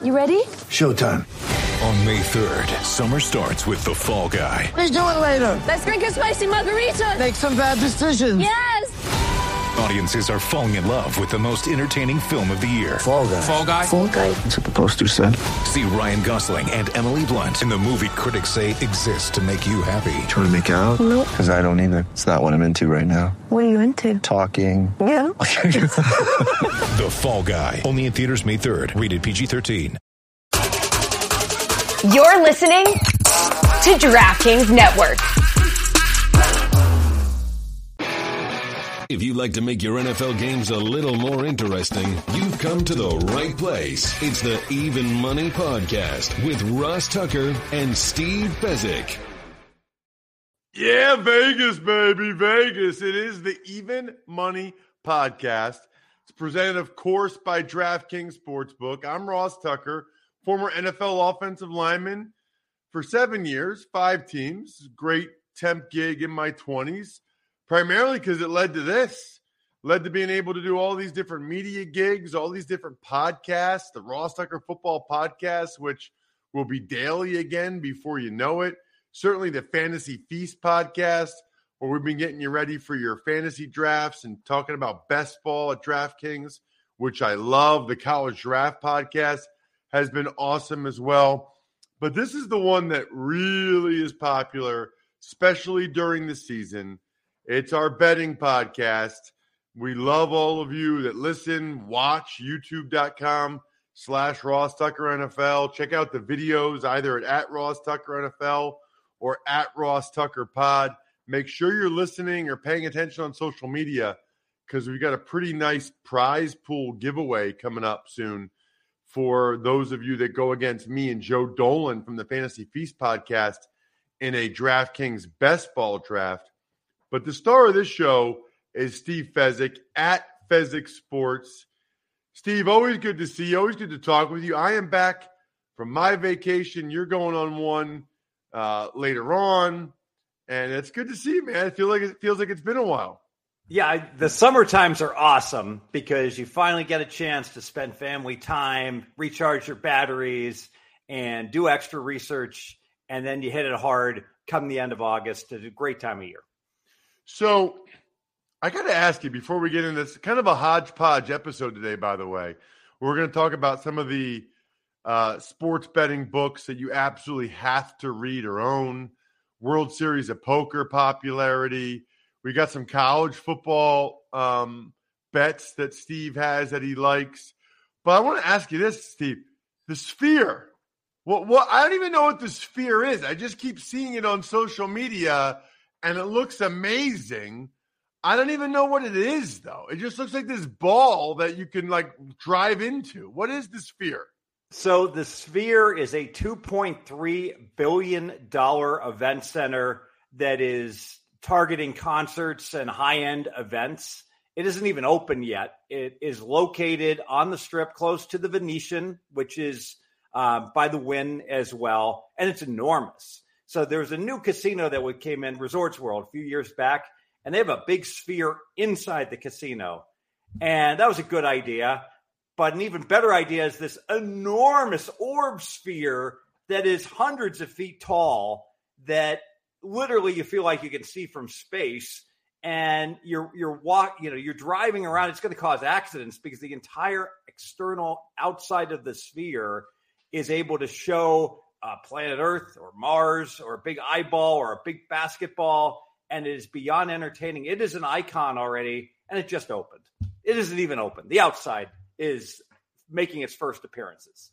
You ready? Showtime. On May 3rd, summer starts with The Fall Guy. Let's do it later. Let's drink a spicy margarita. Make some bad decisions. Yes! Audiences are falling in love with the most entertaining film of the year. Fall Guy. Fall Guy? Fall Guy. That's what the poster said. See Ryan Gosling and Emily Blunt in the movie critics say exists to make you happy. Trying to make it out? Nope. Because I don't either. It's not what I'm into right now. What are you into? Talking. Yeah. The Fall Guy. Only in theaters May 3rd. Rated PG-13. You're listening to DraftKings Network. If you'd like to make your NFL games a little more interesting, you've come to the right place. It's the Even Money Podcast with Ross Tucker and Steve Fezzik. Yeah, Vegas, baby, Vegas. It is the Even Money Podcast. It's presented, of course, by DraftKings Sportsbook. I'm Ross Tucker, former NFL offensive lineman for 7 years, 5 teams. Great temp gig in my 20s. Primarily because it led to this, led to being able to do all these different media gigs, all these different podcasts, the Ross Tucker Football Podcast, which will be daily again before you know it. Certainly the Fantasy Feast Podcast, where we've been getting you ready for your fantasy drafts and talking about best ball at DraftKings, which I love. The College Draft Podcast has been awesome as well. But this is the one that really is popular, especially during the season. It's our betting podcast. We love all of you that listen, watch, youtube.com/Ross Tucker NFL. Check out the videos either at Ross Tucker NFL or at Ross Tucker Pod. Make sure you're listening or paying attention on social media because we've got a pretty nice prize pool giveaway coming up soon for those of you that go against me and Joe Dolan from the Fantasy Feast Podcast in a DraftKings Best Ball Draft. But the star of this show is Steve Fezzik at Fezzik Sports. Steve, always good to see you. Always good to talk with you. I am back from my vacation. You're going on one later on. And it's good to see you, man. It feels like it's been a while. Yeah, the summer times are awesome because you finally get a chance to spend family time, recharge your batteries, and do extra research. And then you hit it hard come the end of August. It's a great time of year. So I got to ask you before we get into this, kind of a hodgepodge episode today, by the way. We're going to talk about some of the sports betting books that you absolutely have to read or own. World Series of Poker popularity. We got some college football bets that Steve has that he likes. But I want to ask you this, Steve. The Sphere. What I don't even know what the Sphere is. I just keep seeing it on social media. And it looks amazing. I don't even know what it is, though. It just looks like this ball that you can, drive into. What is the Sphere? So the Sphere is a $2.3 billion event center that is targeting concerts and high-end events. It isn't even open yet. It is located on the Strip close to the Venetian, which is by the Wynn as well. And it's enormous. So there's a new casino that came in, Resorts World, a few years back, and they have a big Sphere inside the casino. And that was a good idea. But an even better idea is this enormous orb sphere that is hundreds of feet tall that literally you feel like you can see from space. And you're driving around. It's going to cause accidents because the entire external outside of the sphere is able to show planet Earth or Mars or a big eyeball or a big basketball, and it is beyond entertaining. It is an icon already, and it just opened. It isn't even open. The outside is making its first appearances.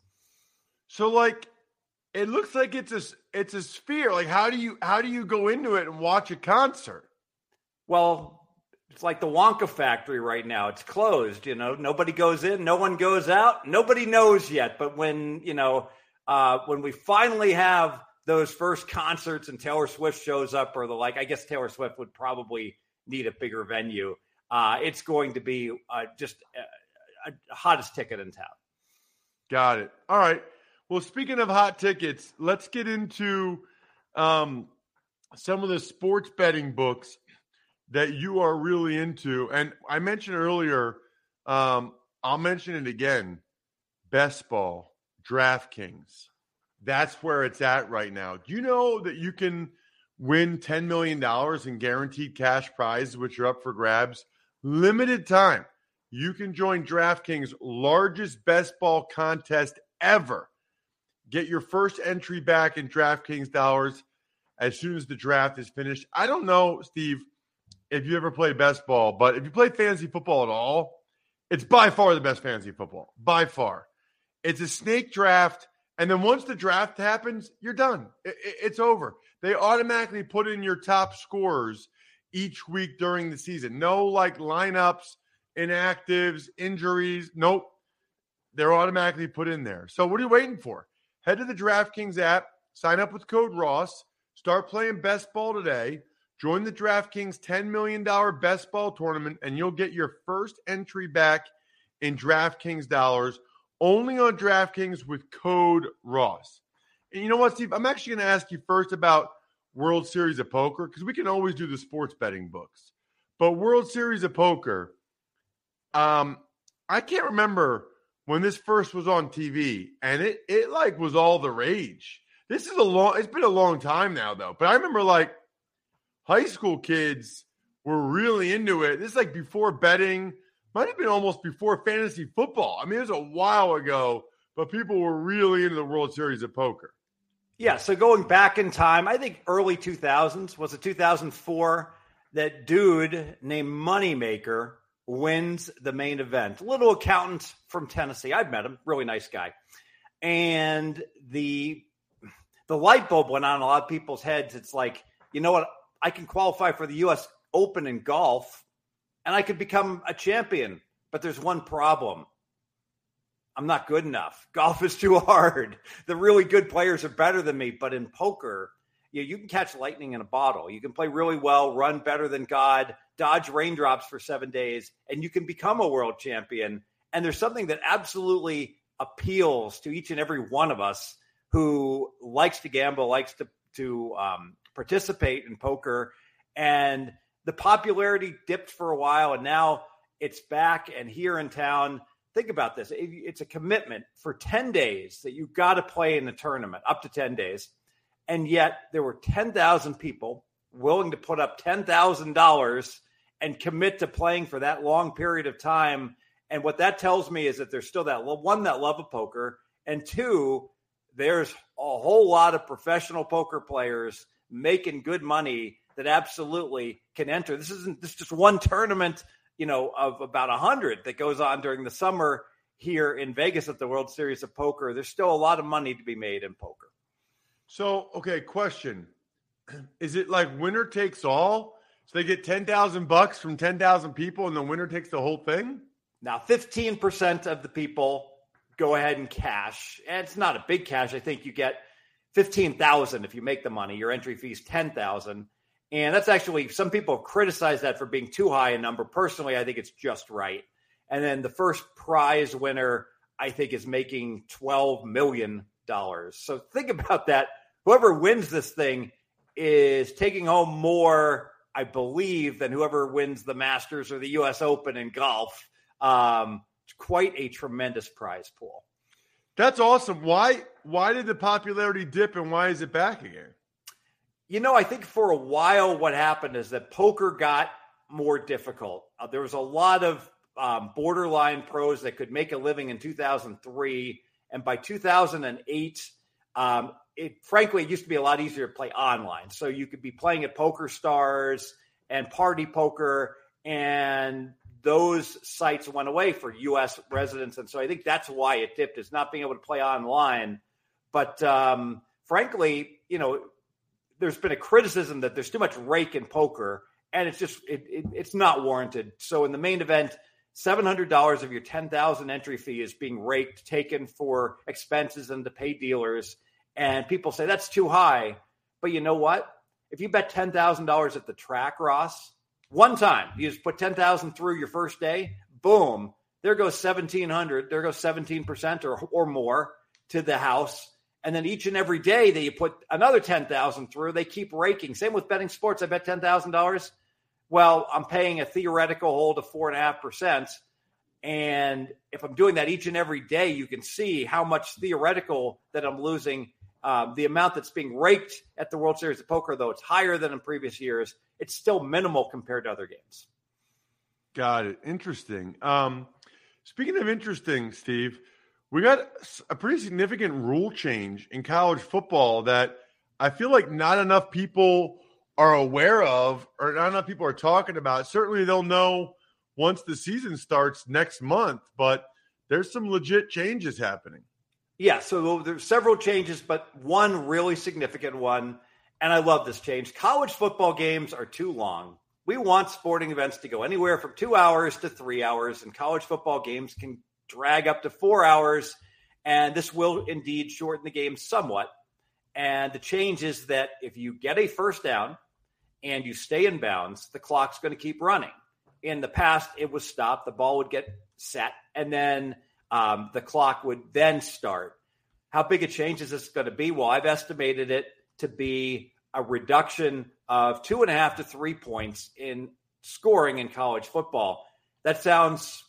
So, it looks like it's a sphere. How do you go into it and watch a concert? Well, it's like the Wonka factory right now. It's closed. Nobody goes in, no one goes out. Nobody knows yet. But when we finally have those first concerts and Taylor Swift shows up or the like, I guess Taylor Swift would probably need a bigger venue. It's going to be just a hottest ticket in town. Got it. All right. Well, speaking of hot tickets, let's get into some of the sports betting books that you are really into. And I mentioned earlier, I'll mention it again, Best Ball, DraftKings. That's where it's at right now. Do you know that you can win $10 million in guaranteed cash prizes, which are up for grabs? Limited time. You can join DraftKings' largest best ball contest ever. Get your first entry back in DraftKings dollars as soon as the draft is finished. I don't know, Steve, if you ever play best ball, but if you play fantasy football at all, it's by far the best fantasy football. By far. It's a snake draft, and then once the draft happens, you're done. It's over. They automatically put in your top scorers each week during the season. No, like, lineups, inactives, injuries. Nope. They're automatically put in there. So what are you waiting for? Head to the DraftKings app, sign up with code Ross, start playing best ball today, join the DraftKings $10 million best ball tournament, and you'll get your first entry back in DraftKings dollars only on DraftKings with code Ross. And you know what, Steve? I'm actually going to ask you first about World Series of Poker, because we can always do the sports betting books. But World Series of Poker, I can't remember when this first was on TV, and it like was all the rage. It's been a long time now, though. But I remember, like, high school kids were really into it. This is like before betting. Might have been almost before fantasy football. I mean, it was a while ago, but people were really into the World Series of Poker. Yeah, so going back in time, I think early 2000s, was it 2004, that dude named Moneymaker wins the main event. Little accountant from Tennessee. I've met him. Really nice guy. And the light bulb went on in a lot of people's heads. It's like, you know what? I can qualify for the U.S. Open in golf, and I could become a champion. But there's one problem. I'm not good enough. Golf is too hard. The really good players are better than me. But in poker, you can catch lightning in a bottle. You can play really well, run better than God, dodge raindrops for 7 days, and you can become a world champion. And there's something that absolutely appeals to each and every one of us who likes to gamble, likes to participate in poker. And the popularity dipped for a while, and now it's back and here in town. Think about this. It's a commitment for 10 days that you've got to play in the tournament, up to 10 days. And yet there were 10,000 people willing to put up $10,000 and commit to playing for that long period of time. And what that tells me is that there's still that love of poker. And two, there's a whole lot of professional poker players making good money that absolutely can enter. This is just one tournament, of about 100 that goes on during the summer here in Vegas at the World Series of Poker. There's still a lot of money to be made in poker. So, okay, question. Is it like winner takes all? So they get $10,000 from 10,000 people and the winner takes the whole thing? Now, 15% of the people go ahead and cash. And it's not a big cash. I think you get $15,000 if you make the money. Your entry fee is $10,000. And that's actually, some people have criticized that for being too high a number. Personally, I think it's just right. And then the first prize winner, I think, is making $12 million. So think about that. Whoever wins this thing is taking home more, I believe, than whoever wins the Masters or the U.S. Open in golf. It's quite a tremendous prize pool. That's awesome. Why did the popularity dip and why is it back again? I think for a while what happened is that poker got more difficult. There was a lot of borderline pros that could make a living in 2003. And by 2008, it used to be a lot easier to play online. So you could be playing at Poker Stars and Party Poker, and those sites went away for U.S. residents. And so I think that's why it dipped, is not being able to play online. But frankly, there's been a criticism that there's too much rake in poker, and it's just it's not warranted. So in the main event, $700 of your $10,000 entry fee is being raked, taken for expenses and to pay dealers. And people say that's too high. But you know what? If you bet $10,000 at the track, Ross, one time, you just put $10,000 through your first day, boom, there goes $1,700. There goes 17% or more to the house. And then each and every day that you put another $10,000 through, they keep raking. Same with betting sports. I bet $10,000. Well, I'm paying a theoretical hold of 4.5%. And if I'm doing that each and every day, you can see how much theoretical that I'm losing. The amount that's being raked at the World Series of Poker, though it's higher than in previous years, it's still minimal compared to other games. Got it. Interesting. Speaking of interesting, Steve, we got a pretty significant rule change in college football that I feel like not enough people are aware of, or not enough people are talking about. Certainly they'll know once the season starts next month, but there's some legit changes happening. Yeah, so there's several changes, but one really significant one, and I love this change. College football games are too long. We want sporting events to go anywhere from 2 hours to 3 hours, and college football games can drag up to 4 hours, and this will indeed shorten the game somewhat. And the change is that if you get a first down and you stay in bounds, the clock's going to keep running. In the past, it was stopped. The ball would get set, and then the clock would then start. How big a change is this going to be? Well, I've estimated it to be a reduction of 2.5 to 3 points in scoring in college football. That sounds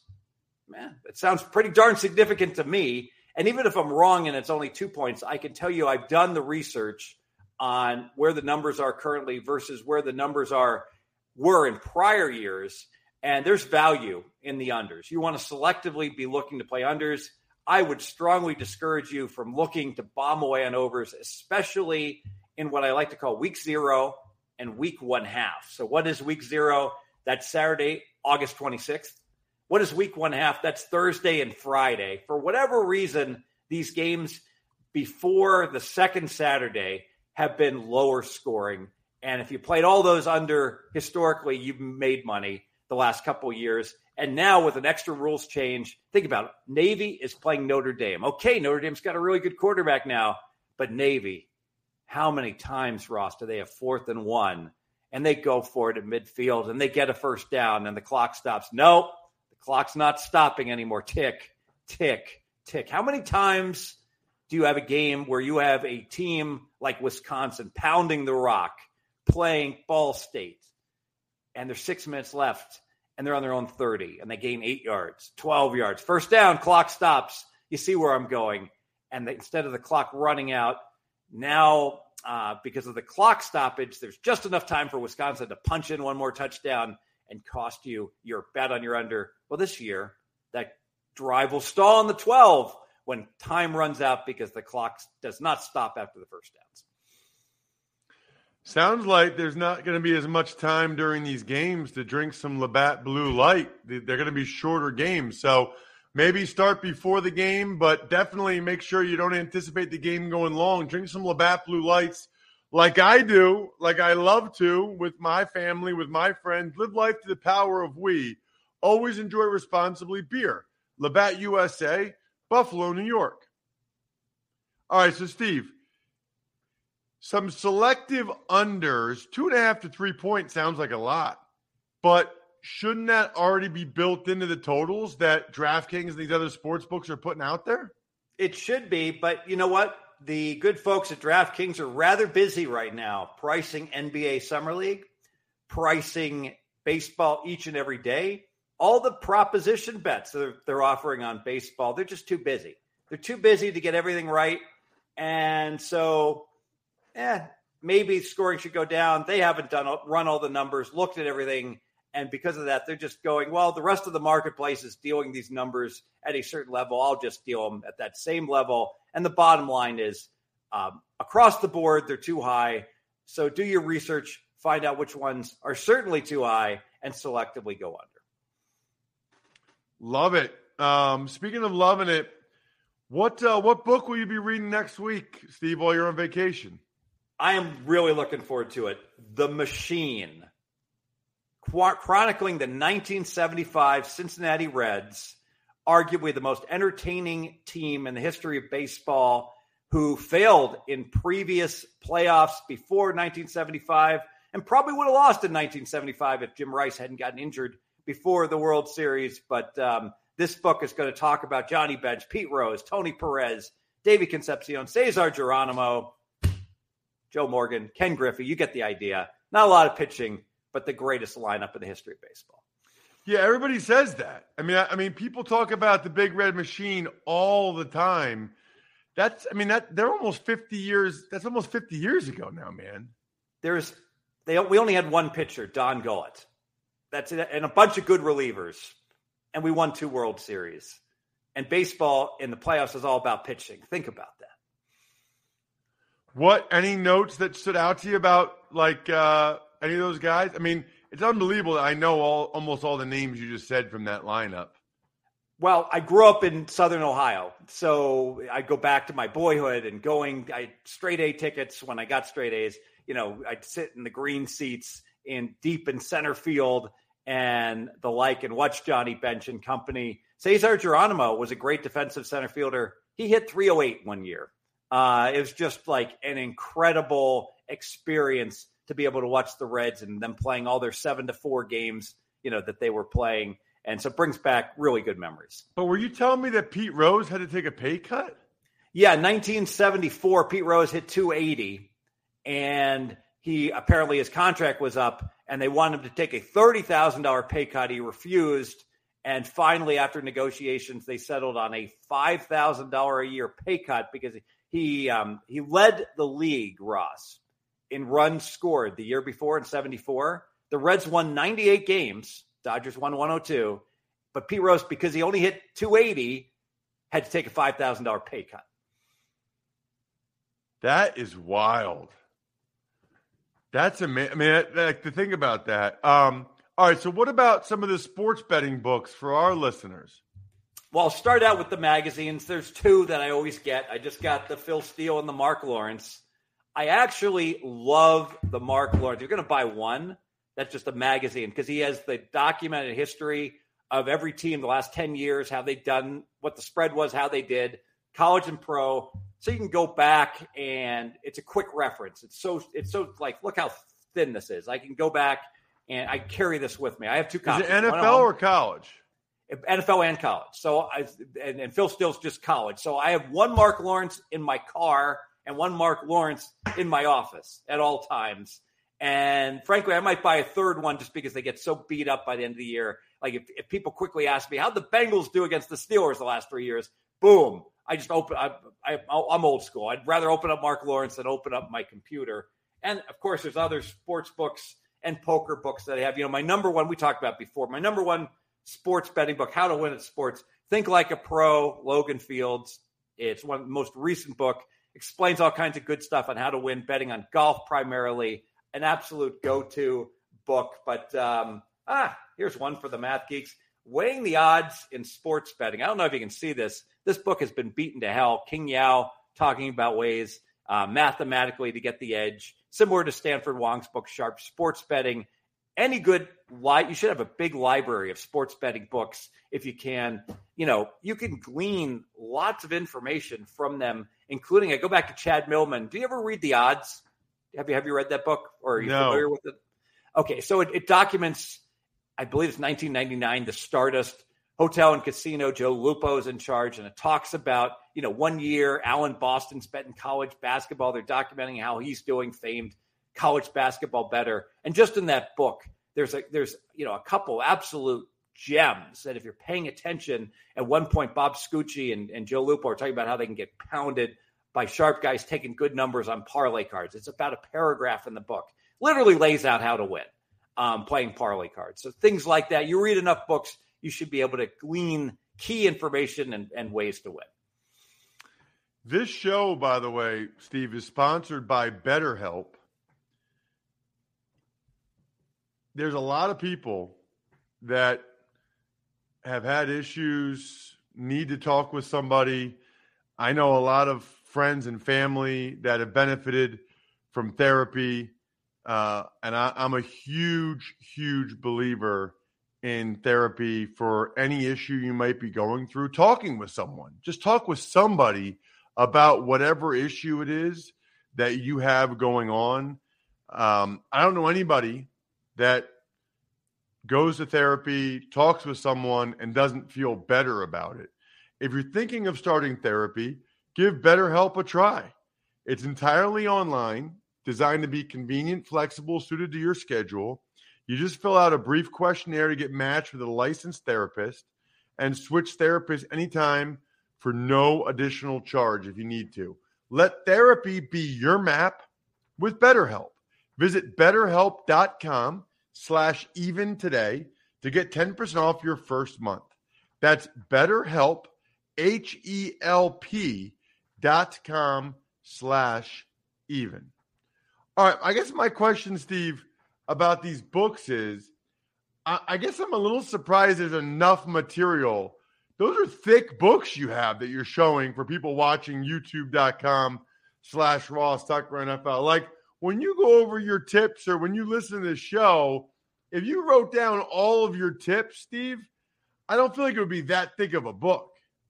pretty darn significant to me. And even if I'm wrong and it's only 2 points, I can tell you I've done the research on where the numbers are currently versus where the numbers were in prior years. And there's value in the unders. You want to selectively be looking to play unders. I would strongly discourage you from looking to bomb away on overs, especially in what I like to call week 0 and week 1/2. So what is week 0? That's Saturday, August 26th. What is week 1/2? That's Thursday and Friday. For whatever reason, these games before the second Saturday have been lower scoring. And if you played all those under historically, you've made money the last couple of years. And now with an extra rules change, think about it. Navy is playing Notre Dame. Okay, Notre Dame's got a really good quarterback now, but Navy, how many times, Ross, do they have 4th and 1 and they go for it at midfield and they get a first down and the clock stops? Nope, the clock's not stopping anymore. Tick, tick, tick. How many times do you have a game where you have a team like Wisconsin pounding the rock, playing Ball State, and there's 6 minutes left and they're on their own 30 and they gain 8 yards, 12 yards, first down, clock stops. You see where I'm going. And instead of the clock running out, now because of the clock stoppage, there's just enough time for Wisconsin to punch in one more touchdown and cost you your bet on your under. Well, this year, that drive will stall on the 12 when time runs out because the clock does not stop after the first downs. Sounds like there's not going to be as much time during these games to drink some Labatt Blue Light. They're going to be shorter games. So maybe start before the game, but definitely make sure you don't anticipate the game going long. Drink some Labatt Blue Lights like I do, like I love to, with my family, with my friends. Live life to the power of we. Always enjoy responsibly. Beer. Labatt USA, Buffalo, New York. All right, so Steve, some selective unders, 2.5 to 3 points sounds like a lot, but shouldn't that already be built into the totals that DraftKings and these other sports books are putting out there? It should be, but you know what? The good folks at DraftKings are rather busy right now pricing NBA Summer League, pricing baseball each and every day. All the proposition bets they're offering on baseball, they're just too busy. They're too busy to get everything right. And so maybe scoring should go down. They haven't run all the numbers, looked at everything. And because of that, they're just going, well, the rest of the marketplace is dealing these numbers at a certain level. I'll just deal them at that same level. And the bottom line is across the board, they're too high. So do your research, find out which ones are certainly too high, and selectively go under. Love it. Speaking of loving it, what book will you be reading next week, Steve, while you're on vacation? I am really looking forward to it. The Machine, chronicling the 1975 Cincinnati Reds, arguably the most entertaining team in the history of baseball, who failed in previous playoffs before 1975 and probably would have lost in 1975 if Jim Rice hadn't gotten injured before the World Series. But this book is going to talk about Johnny Bench, Pete Rose, Tony Perez, Davey Concepcion, Cesar Geronimo, Joe Morgan, Ken Griffey. You get the idea. Not a lot of pitching, but the greatest lineup in the history of baseball. Yeah, everybody says that. I mean, people talk about the Big Red Machine all the time. They're almost 50 years. That's almost 50 years ago now, man. We only had one pitcher, Don Gullett. That's it, and a bunch of good relievers, and we won 2 World Series. And baseball in the playoffs is all about pitching. Think about that. Any notes that stood out to you about any of those guys? I mean, it's unbelievable that I know almost all the names you just said from that lineup. Well, I grew up in Southern Ohio, so I go back to my boyhood and I straight A tickets when I got straight A's. I'd sit in the green seats deep in center field and the like and watch Johnny Bench and company. Cesar Geronimo was a great defensive center fielder. He hit 308 one year. It was just like an incredible experience to be able to watch the Reds and them playing all their 7-4 games, that they were playing. And so it brings back really good memories. But were you telling me that Pete Rose had to take a pay cut? Yeah, 1974, Pete Rose hit 280, and apparently his contract was up, and they wanted him to take a $30,000 pay cut. He refused, and finally, after negotiations, they settled on a $5,000 a year pay cut because he led the league, Ross, in runs scored the year before in 74. The Reds won 98 games. Dodgers won 102. But Pete Rose, because he only hit 280, had to take a $5,000 pay cut. That is wild. That's amazing. I mean, to think about that. All right, so what about some of the sports betting books for our listeners? Well, I'll start out with the magazines. There's 2 that I always get. I just got the Phil Steele and the Mark Lawrence. I actually love the Mark Lawrence. You're going to buy one. That's just a magazine because he has the documented history of every team the last 10 years, how they've done, what the spread was, how they did, college and pro. So you can go back and it's a quick reference. It's so like, look how thin this is. I can go back and I carry this with me. I have 2 copies. Is it NFL or college? NFL and college. So and Phil Steele's just college. So I have one Mark Lawrence in my car and one Mark Lawrence in my office at all times. And frankly, I might buy a third one just because they get so beat up by the end of the year. Like if people quickly ask me, how'd the Bengals do against the Steelers the last 3 years? Boom. I just open. I'm old school. I'd rather open up Mark Lawrence than open up my computer. And of course, there's other sports books and poker books that I have. My number one, we talked about before, my number one sports betting book, How to Win at Sports. Think Like a Pro, Logan Fields. It's one of the most recent book. Explains all kinds of good stuff on how to win betting on golf primarily. An absolute go-to book. But here's one for the math geeks. Weighing the Odds in Sports Betting. I don't know if you can see this. This book has been beaten to hell. King Yao talking about ways mathematically to get the edge. Similar to Stanford Wong's book, Sharp Sports Betting. Any good you should have a big library of sports betting books if you can. You can glean lots of information from them, including, I go back to Chad Millman. Do you ever read The Odds? Have you read that book, or are you familiar with it? Okay, so it documents, I believe it's 1999, the Stardust Hotel and Casino. Joe Lupo's in charge, and it talks about, 1 year, Alan Boston's betting college basketball. They're documenting how he's doing, famed college basketball better. And just in that book, there's a couple absolute gems that if you're paying attention, at one point, Bob Scucci and Joe Lupo are talking about how they can get pounded by sharp guys taking good numbers on parlay cards. It's about a paragraph in the book. Literally lays out how to win playing parlay cards. So things like that. You read enough books, you should be able to glean key information and ways to win. This show, by the way, Steve, is sponsored by BetterHelp. There's a lot of people that have had issues, need to talk with somebody. I know a lot of friends and family that have benefited from therapy. And I'm a huge, huge believer in therapy for any issue you might be going through. Talking with someone. Just talk with somebody about whatever issue it is that you have going on. I don't know anybody that goes to therapy, talks with someone, and doesn't feel better about it. If you're thinking of starting therapy, give BetterHelp a try. It's entirely online, designed to be convenient, flexible, suited to your schedule. You just fill out a brief questionnaire to get matched with a licensed therapist and switch therapists anytime for no additional charge if you need to. Let therapy be your map with BetterHelp. Visit BetterHelp.com/even today to get 10% off your first month. That's BetterHelp, HELP.com/even. All right, I guess my question, Steve, about these books is, I guess I'm a little surprised there's enough material. Those are thick books you have that you're showing for people watching YouTube.com/Ross Tucker NFL. Like, when you go over your tips or when you listen to the show, if you wrote down all of your tips, Steve, I don't feel like it would be that thick of a book.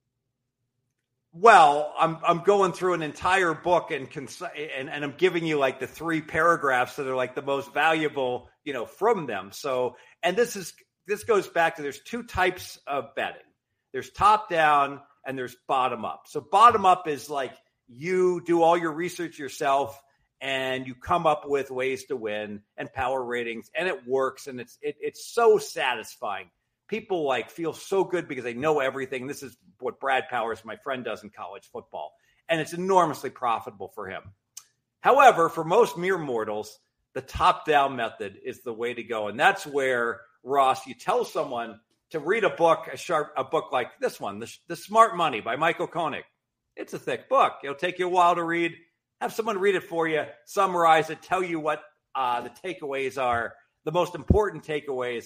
Well, I'm going through an entire book and I'm giving you like the 3 paragraphs that are like the most valuable, from them. So, and this goes back to, there's 2 types of betting. There's top down and there's bottom up. So bottom up is like you do all your research yourself and you come up with ways to win and power ratings, and it works, and it's so satisfying. People like feel so good because they know everything. This is what Brad Powers, my friend, does in college football, and it's enormously profitable for him. However, for most mere mortals, the top-down method is the way to go, and that's where, Ross, you tell someone to read a book like this one, The Smart Money by Michael Koenig. It's a thick book. It'll take you a while to read. Have someone read it for you, summarize it, tell you what the takeaways are, the most important takeaways.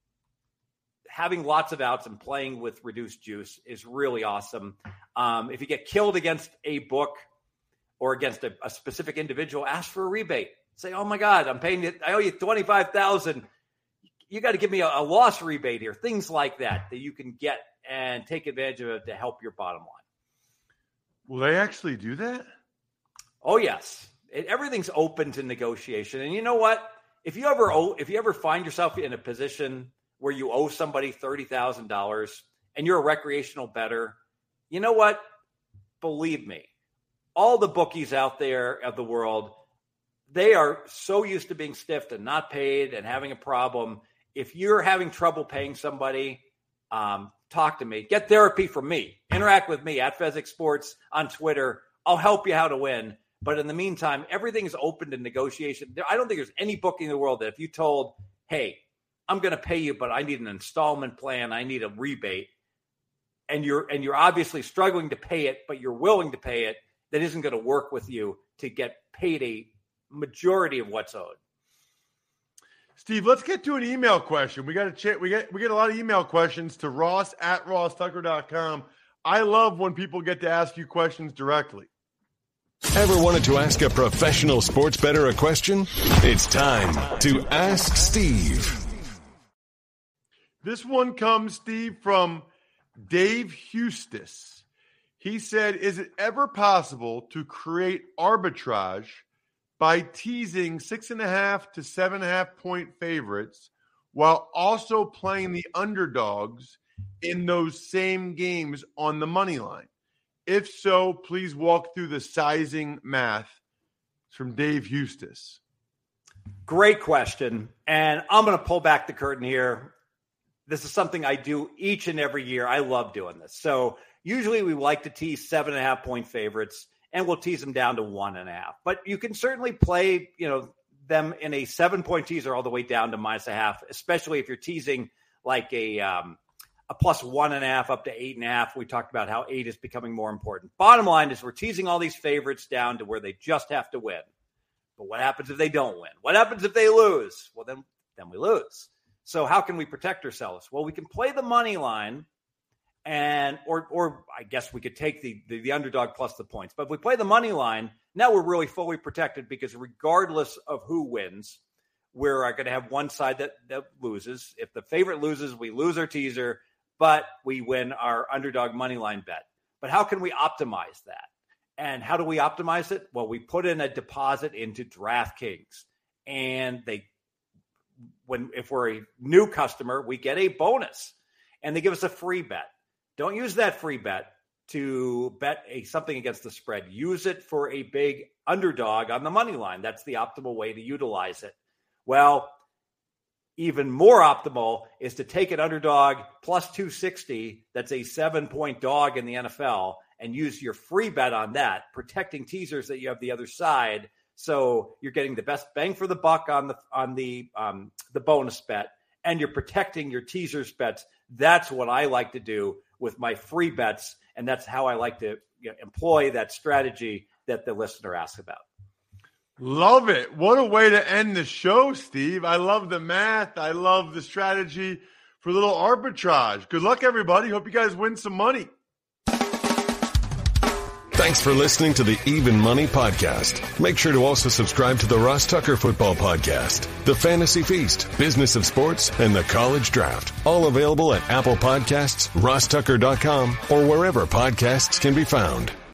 Having lots of outs and playing with reduced juice is really awesome. If you get killed against a book or against a specific individual, ask for a rebate. Say, oh my God, I owe you $25,000. You got to give me a loss rebate here. Things like that you can get and take advantage of it to help your bottom line. Will they actually do that? Oh yes. Everything's open to negotiation. And you know what? If you ever find yourself in a position where you owe somebody $30,000 and you're a recreational bettor, you know what? Believe me, all the bookies out there of the world, they are so used to being stiffed and not paid and having a problem. If you're having trouble paying somebody, talk to me. Get therapy from me. Interact with me at Fezzik Sports on Twitter. I'll help you how to win. But in the meantime, everything is open to negotiation. I don't think there's any bookie in the world that if you told, hey, I'm going to pay you, but I need an installment plan, I need a rebate, and you're obviously struggling to pay it, but you're willing to pay it, that isn't going to work with you to get paid a majority of what's owed. Steve, let's get to an email question. We got a lot of email questions to ross@rosstucker.com. I love when people get to ask you questions directly. Ever wanted to ask a professional sports bettor a question? It's time to Ask Steve. This one comes, Steve, from Dave Hustis. He said, is it ever possible to create arbitrage by teasing 6.5 to 7.5 point favorites while also playing the underdogs in those same games on the money line? If so, please walk through the sizing math. It's from Dave Hustis. Great question. And I'm going to pull back the curtain here. This is something I do each and every year. I love doing this. So usually we like to tease 7.5 point favorites, and we'll tease them down to 1.5. But you can certainly play, them in a 7-point teaser all the way down to -0.5, especially if you're teasing like a plus 1.5 up to 8.5. We talked about how 8 is becoming more important. Bottom line is we're teasing all these favorites down to where they just have to win. But what happens if they don't win? What happens if they lose? Well, then we lose. So how can we protect ourselves? Well, we can play the money line, and or I guess we could take the underdog plus the points. But if we play the money line, now we're really fully protected, because regardless of who wins, we're going to have one side that loses. If the favorite loses, we lose our teaser, but we win our underdog money line bet. But how can we optimize that? And how do we optimize it? Well, we put in a deposit into DraftKings, and if we're a new customer, we get a bonus, and they give us a free bet. Don't use that free bet to bet something against the spread. Use it for a big underdog on the money line. That's the optimal way to utilize it. Well, even more optimal is to take an underdog plus 260. That's a 7-point dog in the NFL, and use your free bet on that, protecting teasers that you have the other side. So you're getting the best bang for the buck on the bonus bet, and you're protecting your teasers bets. That's what I like to do with my free bets, and that's how I like to employ that strategy that the listener asked about. Love it. What a way to end the show, Steve. I love the math. I love the strategy for a little arbitrage. Good luck, everybody. Hope you guys win some money. Thanks for listening to the Even Money Podcast. Make sure to also subscribe to the Ross Tucker Football Podcast, The Fantasy Feast, Business of Sports, and The College Draft. All available at Apple Podcasts, rosstucker.com, or wherever podcasts can be found.